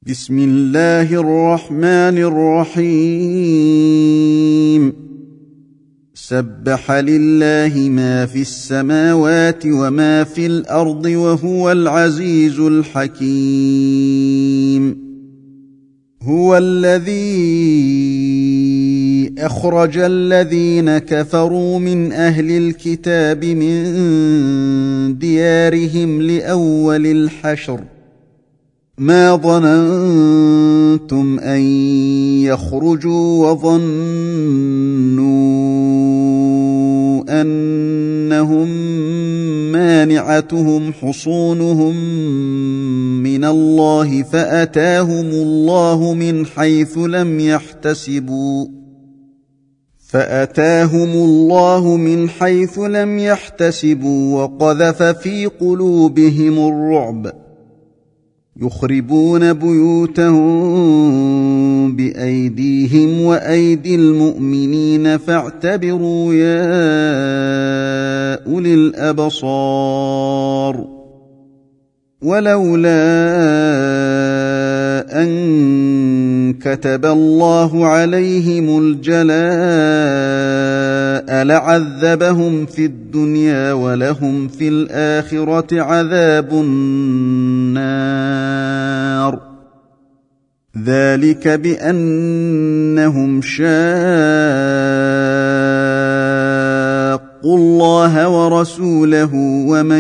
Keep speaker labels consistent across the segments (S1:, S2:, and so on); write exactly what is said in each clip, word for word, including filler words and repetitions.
S1: بسم الله الرحمن الرحيم. سبح لله ما في السماوات وما في الأرض وهو العزيز الحكيم. هو الذي أخرج الذين كفروا من أهل الكتاب من ديارهم لأول الحشر ما ظننتم أن يخرجوا وظنوا أنهم مانعتهم حصونهم من الله فأتاهم الله من حيث لم يحتسبوا فأتاهم الله من حيث لم يحتسبوا وقذف في قلوبهم الرعب يخربون بيوتهم بأيديهم وأيدي المؤمنين فاعتبروا يا أولي الأبصار. ولولا أن كتب الله عليهم الجلاء لعذبهم في الدنيا ولهم في الآخرة عذاب النار. ذلك بأنهم شاقوا الله ورسوله ومن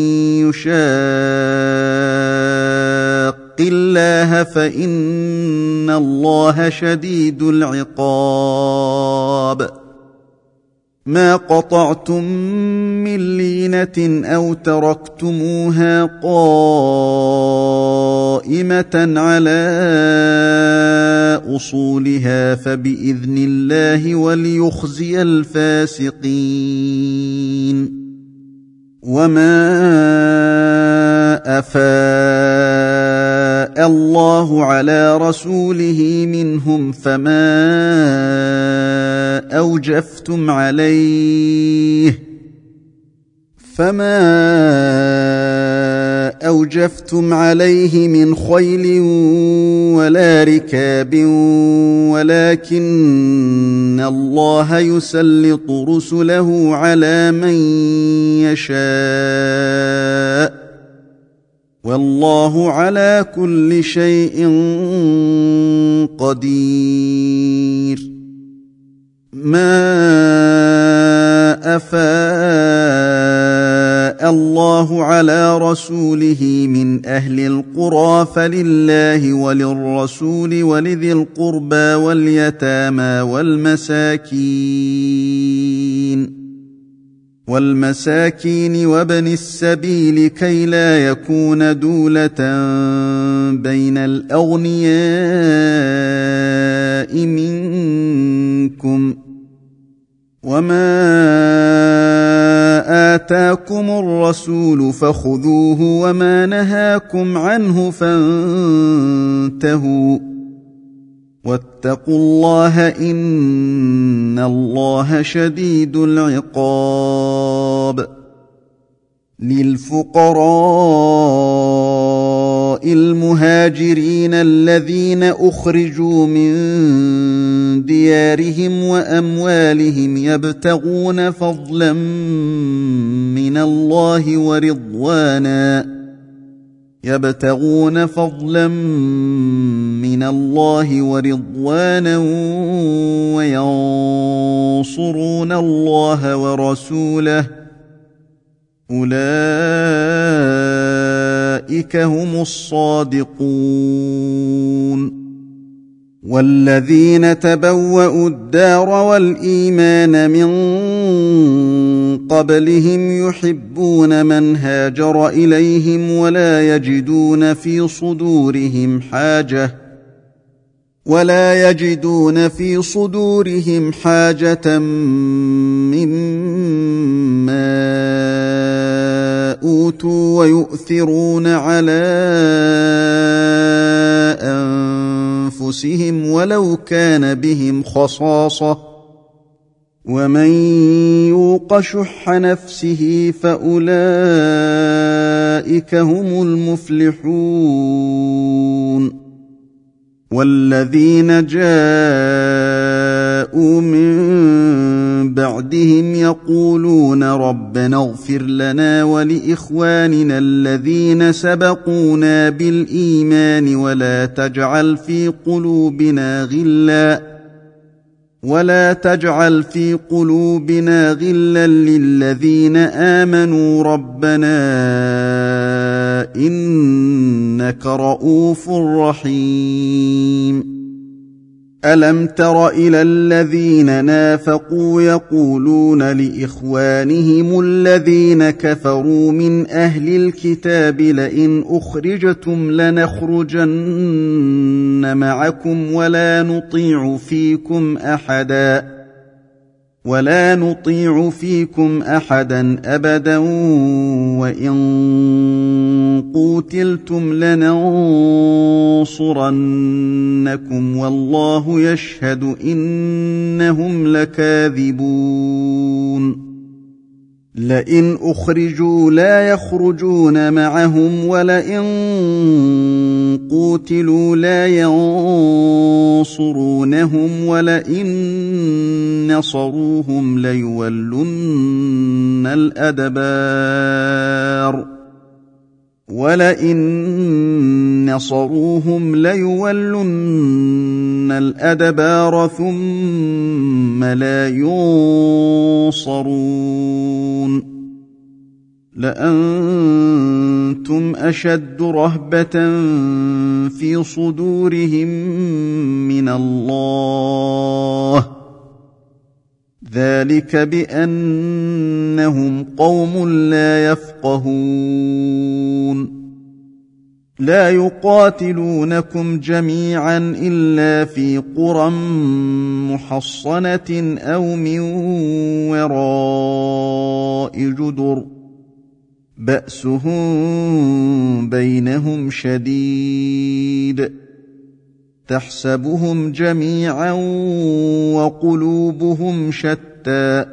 S1: يشاق الله فإن الله شديد العقاب. ما قطعتم من لينة أو تركتموها قائمة على أصولها فبإذن الله وليخزي الفاسقين. وما أفاء الله على رسوله منهم فما أوجفتم عليه فما أوجفتم عليه من خيل ولا ركاب ولكن الله يسلط رسله على من يشاء والله على كل شيء قدير. ما أفاء الله على رسوله من أهل القرى فلله وللرسول ولذي القربى واليتامى والمساكين والمساكين وابن السبيل كي لا يكون دولة بين الأغنياء منكم. وما آتاكم الرسول فخذوه وما نهاكم عنه فانتهوا واتقوا الله إن الله شديد العقاب. للفقراء المهاجرين الذين أخرجوا من ديارهم وأموالهم يبتغون فضلا من الله ورضوانا يبتغون فضلا من الله ورضوانا وينصرون الله ورسوله أولئك هم الصادقون. والذين تبوأوا الدار والإيمان من قبلهم يحبون من هاجر إليهم ولا يجدون في صدورهم حاجة ولا يجدون في صدورهم حاجة مما أوتوا ويؤثرون على أنفسهم ولو كان بهم خصاصة ومن يوق شح نفسه فأولئك هم المفلحون. والذين جاءوا من بعدهم يقولون ربنا اغفر لنا ولإخواننا الذين سبقونا بالإيمان ولا تجعل في قلوبنا غلا ولا تجعل في قلوبنا غلا للذين آمنوا ربنا إنك رؤوف رحيم. ألم تر إلى الذين نافقوا يقولون لإخوانهم الذين كفروا من أهل الكتاب لئن أخرجتم لنخرجن معكم ولا نطيع فيكم أحدا ولا نطيع فيكم أحدا أبدا وإن قوتلتم لننصرنكم والله يشهد إنهم لكاذبون. لئن أخرجوا لا يخرجون معهم ولئن قوتلوا لا ينصرونهم ولئن نصروهم ليولن الأدبار ولئن نصروهم ليولن الأدبار ثم لا ينصرون. لأنتم أشد رهبة في صدورهم من الله ذلك بأنهم قوم لا يفقهون. لا يقاتلونكم جميعا إلا في قرى محصنة أو من وراء جدر بأسهم بينهم شديد تحسبهم جميعا وقلوبهم شتى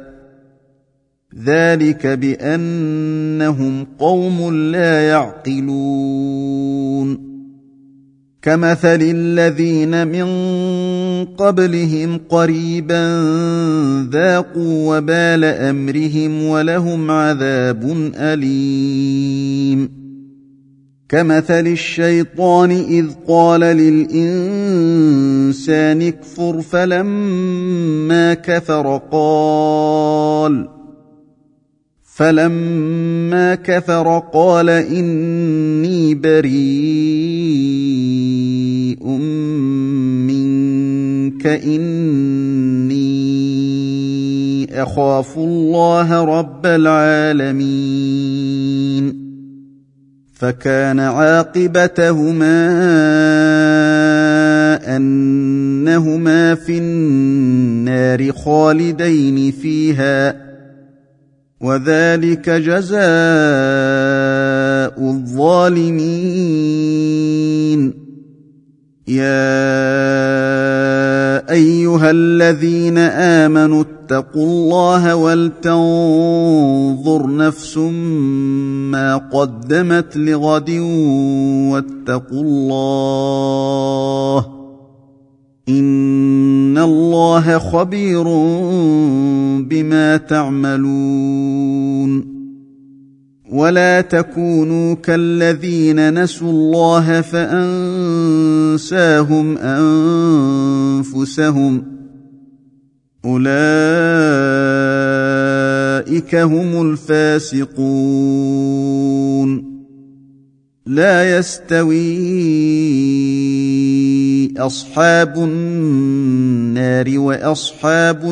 S1: ذلك بأنهم قوم لا يعقلون. كمثل الذين من قبلهم قريبا ذاقوا وبال أمرهم ولهم عذاب أليم. كمثل الشيطان إذ قال للإنسان اكفر فلما كفر قال فلما كفر قال إني بريء منك إني أخاف الله رب العالمين. فكان عاقبتهما أنهما في النار خالدين فيها وذلك جزاء الظالمين. يا أيها الذين آمنوا اتقوا الله ولتنظر نفس ما قدمت لغد واتقوا الله إن الله خبير بما تعملون. ولا تكونوا كالذين نسوا الله فأنساهم أنفسهم أولئك هم الفاسقون. لا يستوي أصحاب النار وأصحاب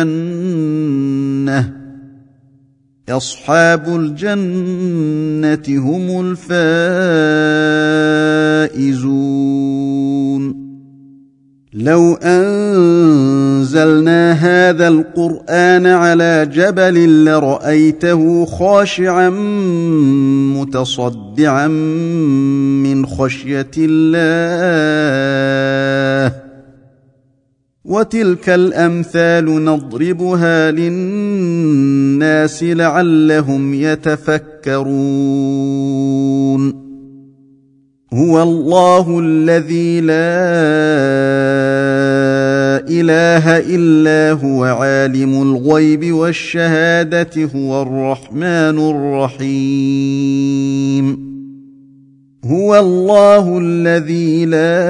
S1: الجنة أصحاب الجنة هم الفائزون. لو أنزلنا هذا القرآن على جبل لرأيته خاشعا متصدعا من خشية الله. وتلك الأمثال نضربها للناس لعلهم يتفكرون. هو الله الذي لا اله الا هو عالم الغيب والشهاده هو الرحمن الرحيم هو الله الذي لا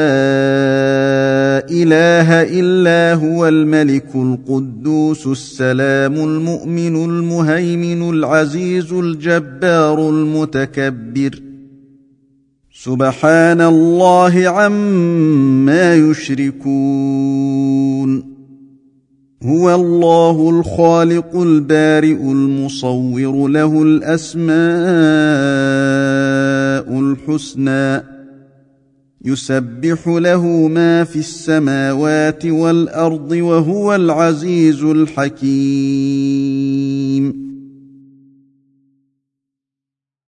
S1: اله الا هو الملك القدوس السلام المؤمن المهيمن العزيز الجبار المتكبر سبحان الله عما يشركون هو الله الخالق البارئ المصور له الاسماء الحسنى يسبح له ما في السماوات والارض وهو العزيز الحكيم